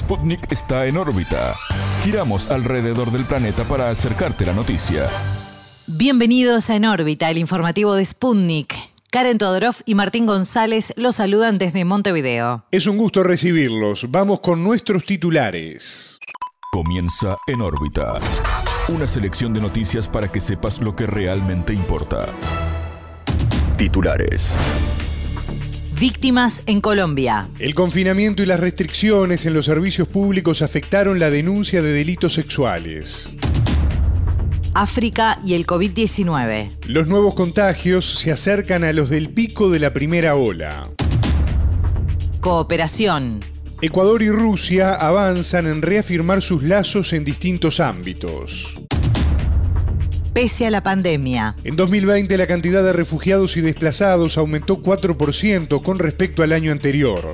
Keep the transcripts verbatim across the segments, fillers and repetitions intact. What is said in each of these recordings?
Sputnik está en órbita. Giramos alrededor del planeta para acercarte la noticia. Bienvenidos a En órbita, el informativo de Sputnik. Karen Todorov y Martín González los saludan desde Montevideo. Es un gusto recibirlos. Vamos con nuestros titulares. Comienza En órbita. Una selección de noticias para que sepas lo que realmente importa. Titulares. Víctimas en Colombia. El confinamiento y las restricciones en los servicios públicos afectaron la denuncia de delitos sexuales. África y el covid diecinueve. Los nuevos contagios se acercan a los del pico de la primera ola. Cooperación. Ecuador y Rusia avanzan en reafirmar sus lazos en distintos ámbitos. Pese a la pandemia. En dos mil veinte la cantidad de refugiados y desplazados aumentó cuatro por ciento con respecto al año anterior.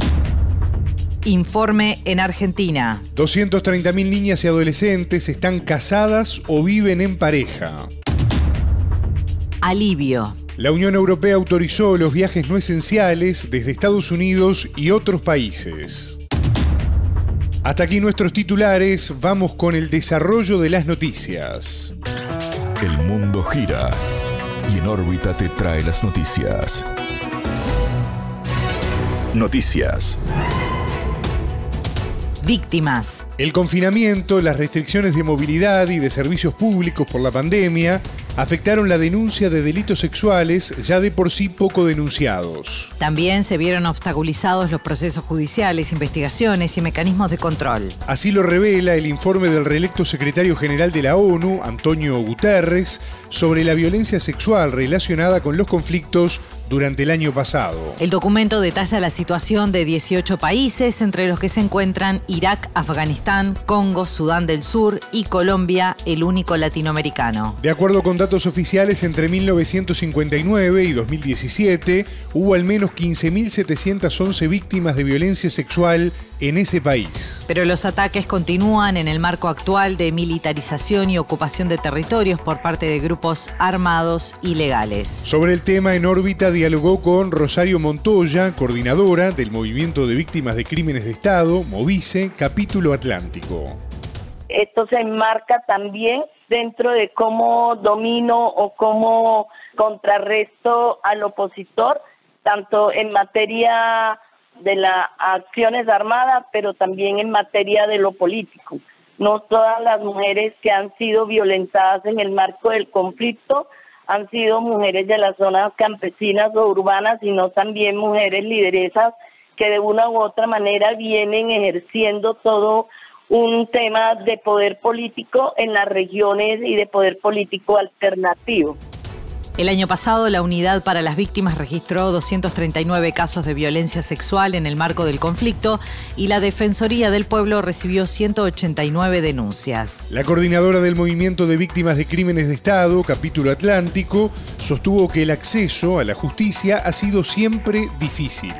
Informe en Argentina. doscientas treinta mil niñas y adolescentes están casadas o viven en pareja. Alivio. La Unión Europea autorizó los viajes no esenciales desde Estados Unidos y otros países. Hasta aquí nuestros titulares, vamos con el desarrollo de las noticias. El mundo gira y En órbita te trae las noticias. Noticias. Víctimas. El confinamiento, las restricciones de movilidad y de servicios públicos por la pandemia afectaron la denuncia de delitos sexuales ya de por sí poco denunciados. También se vieron obstaculizados los procesos judiciales, investigaciones y mecanismos de control. Así lo revela el informe del reelecto secretario general de la ONU, Antonio Guterres, sobre la violencia sexual relacionada con los conflictos durante el año pasado. El documento detalla la situación de dieciocho países, entre los que se encuentran Irak, Afganistán, Congo, Sudán del Sur y Colombia, el único latinoamericano. De acuerdo con datos oficiales, entre mil novecientos cincuenta y nueve y dos mil diecisiete hubo al menos quince mil setecientas once víctimas de violencia sexual en ese país. Pero los ataques continúan en el marco actual de militarización y ocupación de territorios por parte de grupos armados ilegales. Sobre el tema, En órbita dialogó con Rosario Montoya, coordinadora del Movimiento de Víctimas de Crímenes de Estado, Movice, Capítulo Atlántico. Esto se enmarca también dentro de cómo domino o cómo contrarresto al opositor, tanto en materia de las acciones armadas, pero también en materia de lo político. No todas las mujeres que han sido violentadas en el marco del conflicto han sido mujeres de las zonas campesinas o urbanas, sino también mujeres lideresas que de una u otra manera vienen ejerciendo todo un tema de poder político en las regiones y de poder político alternativo. El año pasado, la Unidad para las Víctimas registró doscientos treinta y nueve casos de violencia sexual en el marco del conflicto y la Defensoría del Pueblo recibió ciento ochenta y nueve denuncias. La coordinadora del Movimiento de Víctimas de Crímenes de Estado, Capítulo Atlántico, sostuvo que el acceso a la justicia ha sido siempre difícil.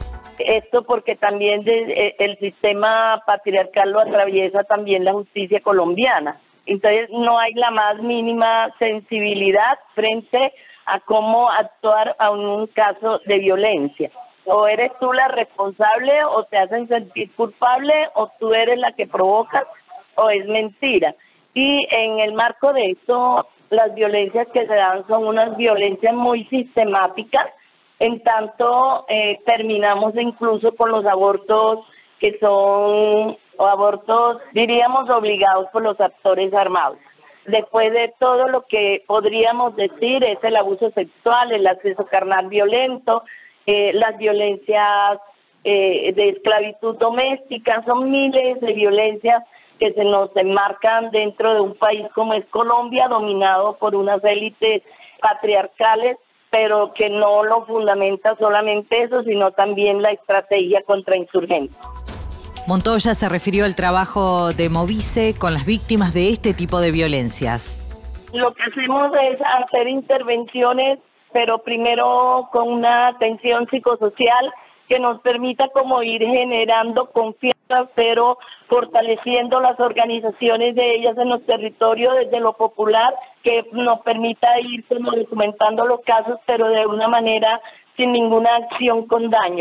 Esto porque también de, el sistema patriarcal lo atraviesa también la justicia colombiana. Entonces no hay la más mínima sensibilidad frente a cómo actuar a un caso de violencia. O eres tú la responsable o te hacen sentir culpable o tú eres la que provocas o es mentira. Y en el marco de esto, las violencias que se dan son unas violencias muy sistemáticas, en tanto eh, terminamos incluso con los abortos que son o abortos, diríamos, obligados por los actores armados. Después de todo lo que podríamos decir es el abuso sexual, el acceso carnal violento, eh, las violencias eh, de esclavitud doméstica, son miles de violencias que se nos enmarcan dentro de un país como es Colombia, dominado por unas élites patriarcales, pero que no lo fundamenta solamente eso, sino también la estrategia contrainsurgente. Montoya se refirió al trabajo de Movice con las víctimas de este tipo de violencias. Lo que hacemos es hacer intervenciones, pero primero con una atención psicosocial que nos permita como ir generando confianza, pero fortaleciendo las organizaciones de ellas en los territorios desde lo popular, que nos permita ir como documentando los casos, pero de una manera sin ninguna acción con daño.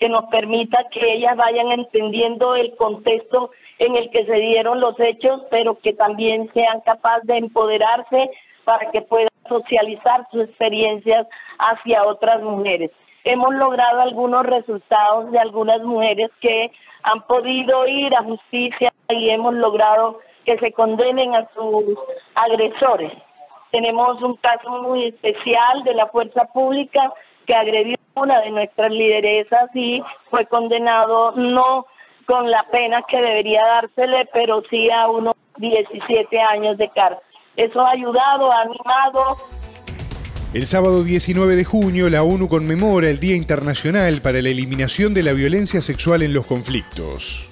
que nos permita que ellas vayan entendiendo el contexto en el que se dieron los hechos, pero que también sean capaces de empoderarse para que puedan socializar sus experiencias hacia otras mujeres. Hemos logrado algunos resultados de algunas mujeres que han podido ir a justicia y hemos logrado que se condenen a sus agresores. Tenemos un caso muy especial de la fuerza pública que agredió a una de nuestras lideresas y fue condenado no con la pena que debería dársele, pero sí a unos diecisiete años de cárcel. Eso ha ayudado, ha animado. El sábado diecinueve de junio, la ONU conmemora el Día Internacional para la Eliminación de la Violencia Sexual en los Conflictos.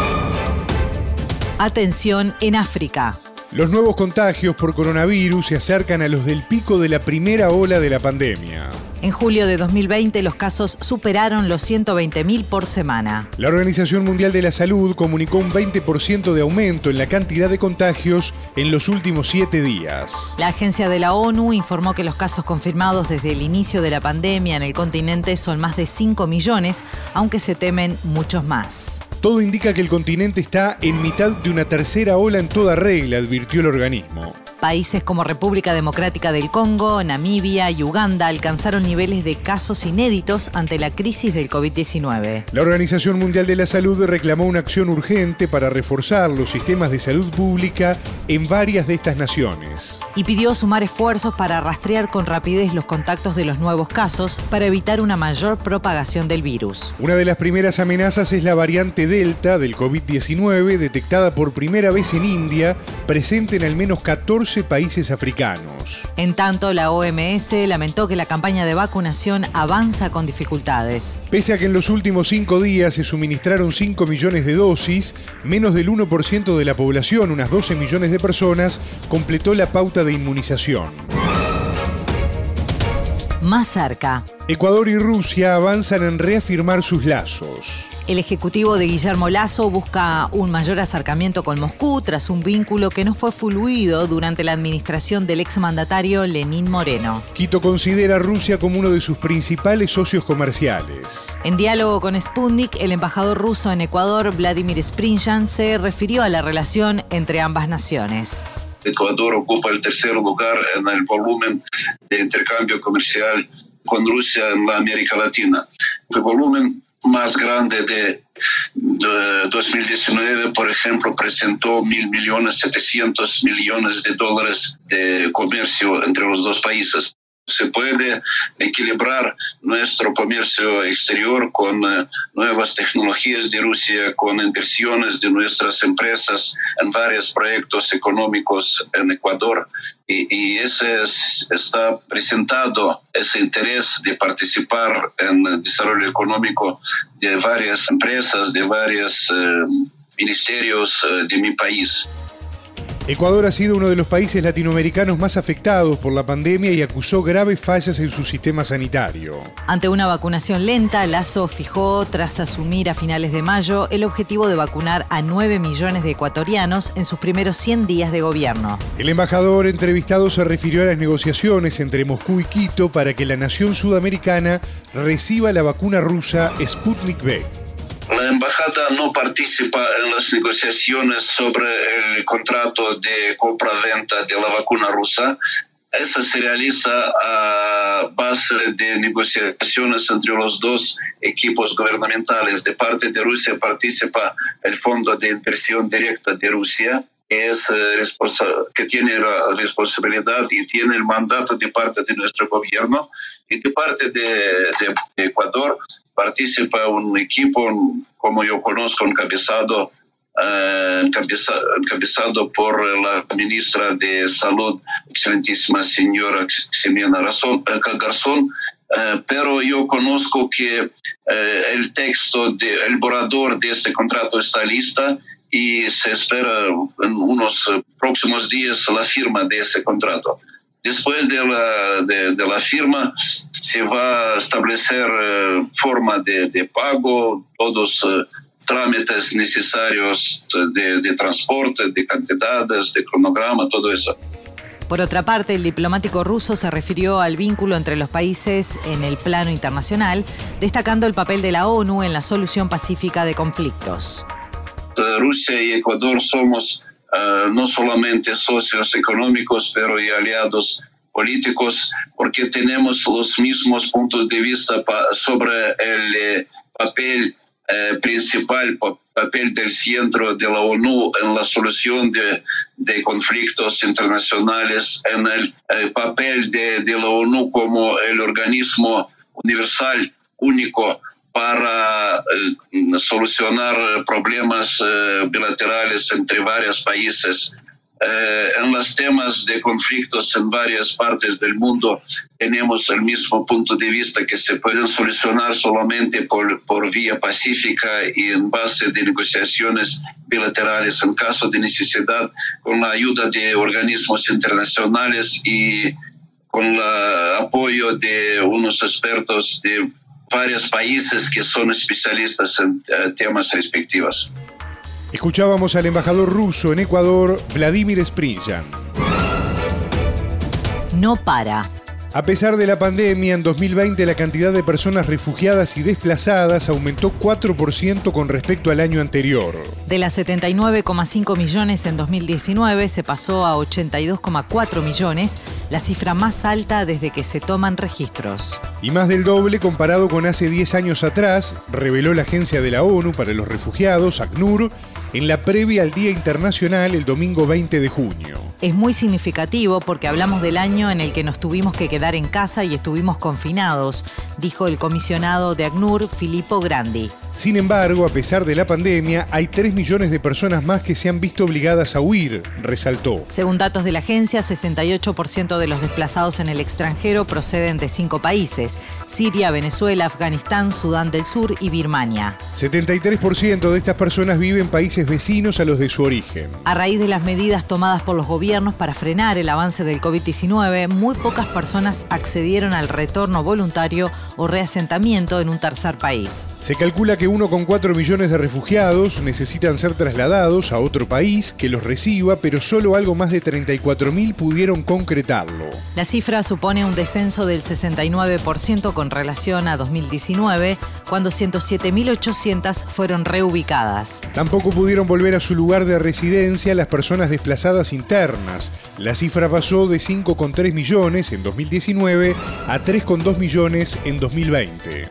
Atención en África. Los nuevos contagios por coronavirus se acercan a los del pico de la primera ola de la pandemia. En julio de dos mil veinte los casos superaron los ciento veinte mil por semana. La Organización Mundial de la Salud comunicó un veinte por ciento de aumento en la cantidad de contagios en los últimos siete días. La agencia de la ONU informó que los casos confirmados desde el inicio de la pandemia en el continente son más de cinco millones, aunque se temen muchos más. Todo indica que el continente está en mitad de una tercera ola en toda regla, advirtió el organismo. Países como República Democrática del Congo, Namibia y Uganda alcanzaron niveles de casos inéditos ante la crisis del covid diecinueve. La Organización Mundial de la Salud reclamó una acción urgente para reforzar los sistemas de salud pública en varias de estas naciones. Y pidió sumar esfuerzos para rastrear con rapidez los contactos de los nuevos casos para evitar una mayor propagación del virus. Una de las primeras amenazas es la variante Delta del covid diecinueve, detectada por primera vez en India, presente en al menos catorce países africanos. En tanto, la O M S lamentó que la campaña de vacunación avanza con dificultades. Pese a que en los últimos cinco días se suministraron cinco millones de dosis, menos del uno por ciento de la población, unas doce millones de personas, completó la pauta de inmunización. Más cerca. Ecuador y Rusia avanzan en reafirmar sus lazos. El ejecutivo de Guillermo Lasso busca un mayor acercamiento con Moscú tras un vínculo que no fue fluido durante la administración del exmandatario Lenín Moreno. Quito considera a Rusia como uno de sus principales socios comerciales. En diálogo con Sputnik, el embajador ruso en Ecuador, Vladimir Sprinjan, se refirió a la relación entre ambas naciones. Ecuador ocupa el tercer lugar en el volumen de intercambio comercial con Rusia en la América Latina. El volumen más grande de, de dos mil diecinueve, por ejemplo, presentó mil millones setecientos millones de dólares de comercio entre los dos países. Se puede equilibrar nuestro comercio exterior con uh, nuevas tecnologías de Rusia, con inversiones de nuestras empresas en varios proyectos económicos en Ecuador. Y, y ese es, está presentado ese interés de participar en el desarrollo económico de varias empresas, de varios uh, ministerios uh, de mi país. Ecuador ha sido uno de los países latinoamericanos más afectados por la pandemia y acusó graves fallas en su sistema sanitario. Ante una vacunación lenta, Lasso fijó, tras asumir a finales de mayo, el objetivo de vacunar a nueve millones de ecuatorianos en sus primeros cien días de gobierno. El embajador entrevistado se refirió a las negociaciones entre Moscú y Quito para que la nación sudamericana reciba la vacuna rusa Sputnik V. La embajada no participa en las negociaciones sobre el contrato de compra-venta de la vacuna rusa. Eso se realiza a base de negociaciones entre los dos equipos gubernamentales. De parte de Rusia participa el Fondo de Inversión Directa de Rusia, que, es, que tiene la responsabilidad y tiene el mandato de parte de nuestro gobierno. Y de parte de, de, de Ecuador participa un equipo, como yo conozco, encabezado, eh, encabeza, encabezado por la ministra de Salud, excelentísima señora Ximena Garzón, eh, pero yo conozco que eh, el texto, de, el borrador de este contrato está lista y se espera en unos próximos días la firma de ese contrato. Después de la, de, de la firma se va a establecer eh, forma de, de pago, todos eh, trámites necesarios de, de transporte, de cantidades, de cronograma, todo eso. Por otra parte, el diplomático ruso se refirió al vínculo entre los países en el plano internacional, destacando el papel de la ONU en la solución pacífica de conflictos. Rusia y Ecuador somos uh, no solamente socios económicos, pero y aliados políticos, porque tenemos los mismos puntos de vista pa- sobre el eh, papel eh, principal, pa- papel del centro de la ONU en la solución de, de conflictos internacionales, en el eh, papel de, de la ONU como el organismo universal, único, para eh, solucionar problemas eh, bilaterales entre varios países. Eh, en los temas de conflictos en varias partes del mundo tenemos el mismo punto de vista, que se pueden solucionar solamente por, por vía pacífica y en base de negociaciones bilaterales en caso de necesidad, con la ayuda de organismos internacionales y con el apoyo de unos expertos de varios países que son especialistas en uh, temas respectivos. Escuchábamos al embajador ruso en Ecuador, Vladimir Sprinjan. No para. A pesar de la pandemia, en dos mil veinte la cantidad de personas refugiadas y desplazadas aumentó cuatro por ciento con respecto al año anterior. De las setenta y nueve coma cinco millones en dos mil diecinueve se pasó a ochenta y dos coma cuatro millones, la cifra más alta desde que se toman registros. Y más del doble comparado con hace diez años atrás, reveló la Agencia de la ONU para los Refugiados, ACNUR, en la previa al Día Internacional el domingo veinte de junio. Es muy significativo porque hablamos del año en el que nos tuvimos que quedar en casa y estuvimos confinados, dijo el comisionado de ACNUR, Filippo Grandi. Sin embargo, a pesar de la pandemia, hay tres millones de personas más que se han visto obligadas a huir, resaltó. Según datos de la agencia, sesenta y ocho por ciento de los desplazados en el extranjero proceden de cinco países: Siria, Venezuela, Afganistán, Sudán del Sur y Birmania. setenta y tres por ciento de estas personas viven en países vecinos a los de su origen. A raíz de las medidas tomadas por los gobiernos para frenar el avance del covid diecinueve, muy pocas personas accedieron al retorno voluntario o reasentamiento en un tercer país. Se calcula que uno coma cuatro millones de refugiados necesitan ser trasladados a otro país que los reciba, pero solo algo más de treinta y cuatro mil pudieron concretarlo. La cifra supone un descenso del sesenta y nueve por ciento con relación a dos mil diecinueve, cuando ciento siete mil ochocientas fueron reubicadas. Tampoco pudieron volver a su lugar de residencia las personas desplazadas internas. La cifra pasó de cinco coma tres millones en dos mil diecinueve a tres coma dos millones en dos mil veinte.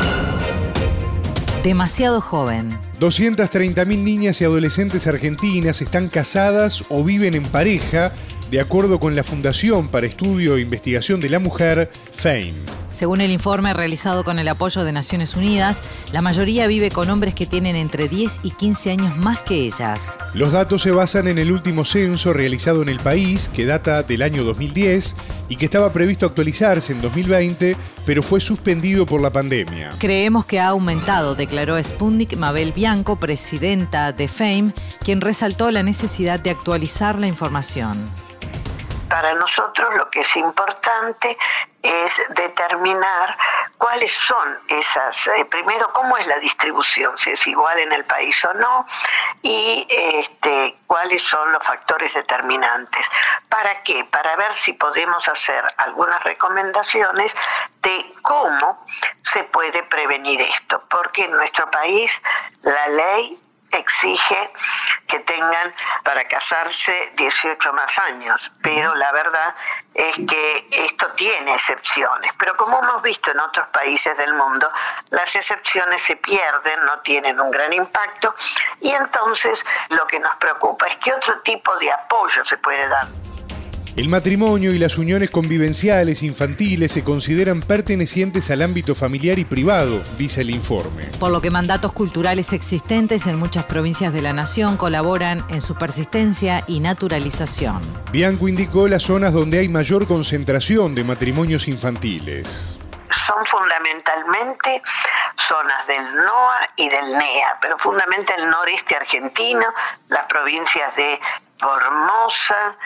Demasiado joven. doscientas treinta mil niñas y adolescentes argentinas están casadas o viven en pareja, de acuerdo con la Fundación para Estudio e Investigación de la Mujer, FAME. Según el informe realizado con el apoyo de Naciones Unidas, la mayoría vive con hombres que tienen entre diez y quince años más que ellas. Los datos se basan en el último censo realizado en el país, que data del año dos mil diez y que estaba previsto actualizarse en dos mil veinte, pero fue suspendido por la pandemia. Creemos que ha aumentado, declaró Sputnik Mabel Bianco, presidenta de FAME, quien resaltó la necesidad de actualizar la información. Para nosotros lo que es importante es determinar cuáles son esas, eh, primero cómo es la distribución, si es igual en el país o no, y este, cuáles son los factores determinantes. ¿Para qué? Para ver si podemos hacer algunas recomendaciones de cómo se puede prevenir esto, porque en nuestro país la ley exige que tengan para casarse dieciocho más años, pero la verdad es que esto tiene excepciones, pero como hemos visto en otros países del mundo, las excepciones se pierden, no tienen un gran impacto, y entonces lo que nos preocupa es qué otro tipo de apoyo se puede dar. El matrimonio y las uniones convivenciales infantiles se consideran pertenecientes al ámbito familiar y privado, dice el informe. Por lo que mandatos culturales existentes en muchas provincias de la nación colaboran en su persistencia y naturalización. Bianco indicó las zonas donde hay mayor concentración de matrimonios infantiles. Son fundamentalmente zonas del NOA y del NEA, pero fundamentalmente el noreste argentino, las provincias de Formosa,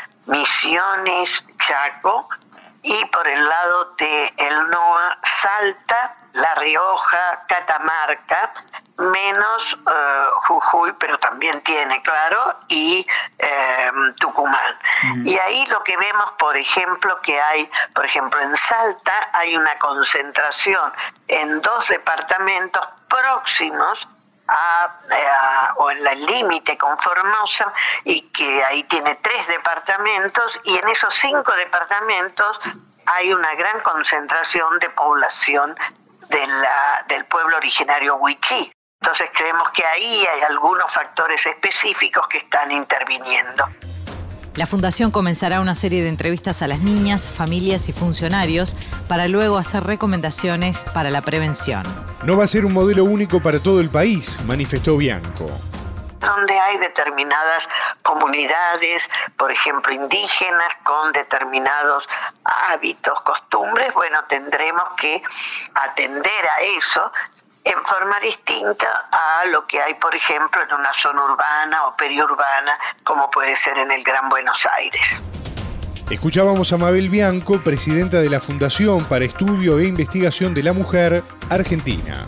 Misiones, Chaco, y por el lado del NOA, Salta La Rioja, Catamarca, menos eh, Jujuy, pero también tiene, claro, y eh, Tucumán. Mm. Y ahí lo que vemos, por ejemplo, que hay, por ejemplo, en Salta hay una concentración en dos departamentos próximos A, a, o en el límite con Formosa, y que ahí tiene tres departamentos, y en esos cinco departamentos hay una gran concentración de población de la, del pueblo originario wichí. Entonces creemos que ahí hay algunos factores específicos que están interviniendo. La Fundación comenzará una serie de entrevistas a las niñas, familias y funcionarios para luego hacer recomendaciones para la prevención. No va a ser un modelo único para todo el país, manifestó Bianco. Donde hay determinadas comunidades, por ejemplo indígenas, con determinados hábitos, costumbres, bueno, tendremos que atender a eso en forma distinta a lo que hay, por ejemplo, en una zona urbana o periurbana, como puede ser en el Gran Buenos Aires. Escuchábamos a Mabel Bianco, presidenta de la Fundación para Estudio e Investigación de la Mujer, Argentina.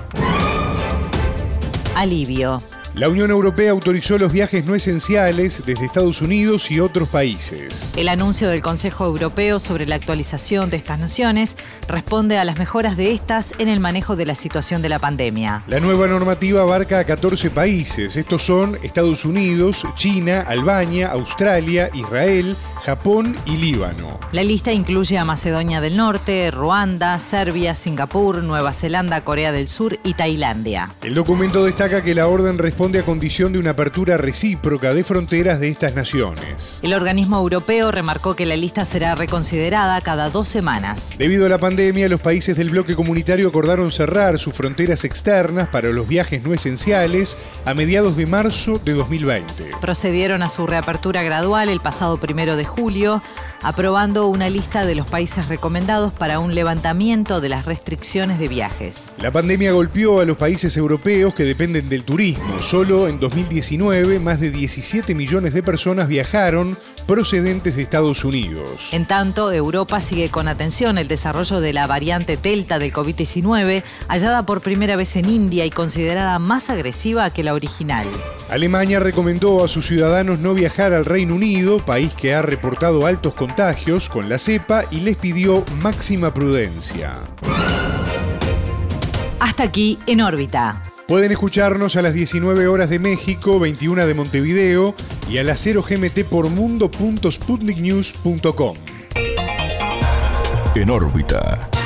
Alivio. La Unión Europea autorizó los viajes no esenciales desde Estados Unidos y otros países. El anuncio del Consejo Europeo sobre la actualización de estas naciones responde a las mejoras de estas en el manejo de la situación de la pandemia. La nueva normativa abarca a catorce países. Estos son Estados Unidos, China, Albania, Australia, Israel, Japón y Líbano. La lista incluye a Macedonia del Norte, Ruanda, Serbia, Singapur, Nueva Zelanda, Corea del Sur y Tailandia. El documento destaca que la orden responde a condición de una apertura recíproca de fronteras de estas naciones. El organismo europeo remarcó que la lista será reconsiderada cada dos semanas. Debido a la pandemia, los países del bloque comunitario acordaron cerrar sus fronteras externas para los viajes no esenciales a mediados de marzo de dos mil veinte. Procedieron a su reapertura gradual el pasado primero de julio, aprobando una lista de los países recomendados para un levantamiento de las restricciones de viajes. La pandemia golpeó a los países europeos que dependen del turismo. Solo en dos mil diecinueve, más de diecisiete millones de personas viajaron procedentes de Estados Unidos. En tanto, Europa sigue con atención el desarrollo de la variante Delta del covid diecinueve, hallada por primera vez en India y considerada más agresiva que la original. Alemania recomendó a sus ciudadanos no viajar al Reino Unido, país que ha reportado altos contagios con la cepa, y les pidió máxima prudencia. Hasta aquí En órbita. Pueden escucharnos a las diecinueve horas de México, veintiuna de Montevideo y a las cero G M T por mundo punto sputnik news punto com. En órbita.